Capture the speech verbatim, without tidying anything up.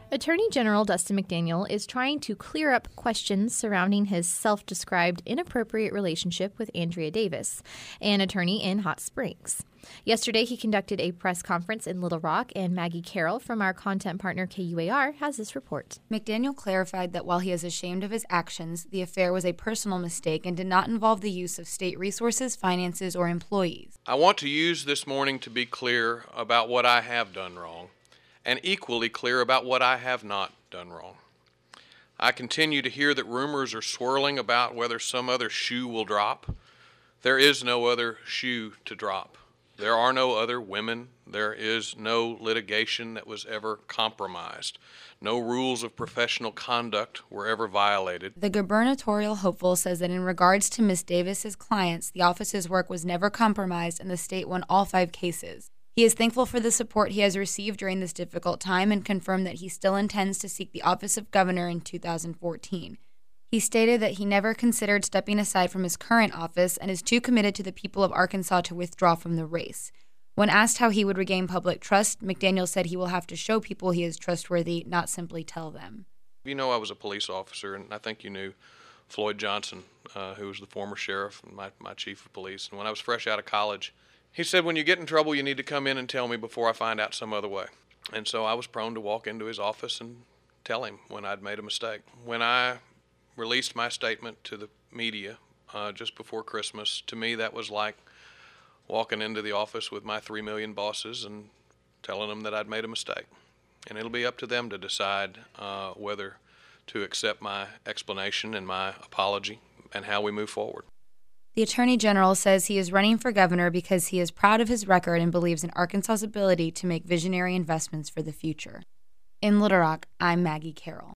Attorney General Dustin McDaniel is trying to clear up questions surrounding his self-described inappropriate relationship with Andrea Davis, an attorney in Hot Springs. Yesterday, he conducted a press conference in Little Rock, and Maggie Carroll from our content partner K U A R has this report. McDaniel clarified that while he is ashamed of his actions, the affair was a personal mistake and did not involve the use of state resources, finances, or employees. I want to use this morning to be clear about what I have done wrong, and equally clear about what I have not done wrong. I continue to hear that rumors are swirling about whether some other shoe will drop. There is no other shoe to drop. There are no other women. There is no litigation that was ever compromised. No rules of professional conduct were ever violated. The gubernatorial hopeful says that in regards to Miz Davis's clients, the office's work was never compromised and the state won all five cases. He is thankful for the support he has received during this difficult time and confirmed that he still intends to seek the office of governor in two thousand fourteen. He stated that he never considered stepping aside from his current office and is too committed to the people of Arkansas to withdraw from the race. When asked how he would regain public trust, McDaniel said he will have to show people he is trustworthy, not simply tell them. You know, I was a police officer, and I think you knew Floyd Johnson, uh, who was the former sheriff and my, my chief of police. And when I was fresh out of college, he said, when you get in trouble, you need to come in and tell me before I find out some other way. And so I was prone to walk into his office and tell him when I'd made a mistake. When I released my statement to the media uh, just before Christmas, to me that was like walking into the office with my three million bosses and telling them that I'd made a mistake. And it'll be up to them to decide uh, whether to accept my explanation and my apology and how we move forward. The Attorney General says he is running for governor because he is proud of his record and believes in Arkansas's ability to make visionary investments for the future. In Little Rock, I'm Maggie Carroll.